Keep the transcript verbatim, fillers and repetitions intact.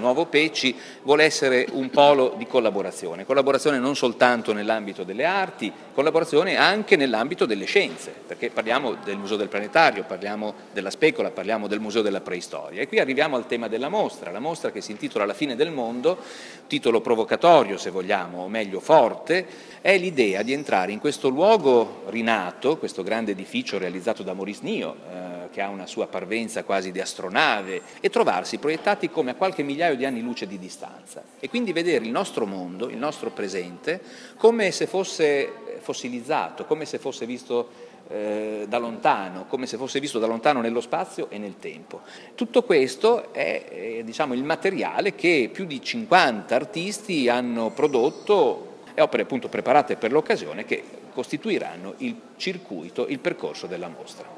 Nuovo Pecci, vuole essere un polo di collaborazione, collaborazione non soltanto nell'ambito delle arti, collaborazione anche nell'ambito delle scienze, perché parliamo del Museo del Planetario, parliamo della Specola, parliamo del Museo della Preistoria. E qui arriviamo al tema della mostra, la mostra che si intitola La fine del mondo, titolo provocatorio se vogliamo, o meglio forte, è l'idea di entrare in questo luogo rinato, questo grande edificio realizzato da Maurice Nio, eh, che ha una sua parvenza quasi di astronave, e trovarsi proiettati come a qualche migliaio di anni luce di distanza. E quindi vedere il nostro mondo, il nostro presente, come se fosse fossilizzato, come se fosse visto eh, da lontano, come se fosse visto da lontano nello spazio e nel tempo. Tutto questo è eh, diciamo, il materiale che più di cinquanta artisti hanno prodotto, e opere appunto preparate per l'occasione che costituiranno il circuito, il percorso della mostra.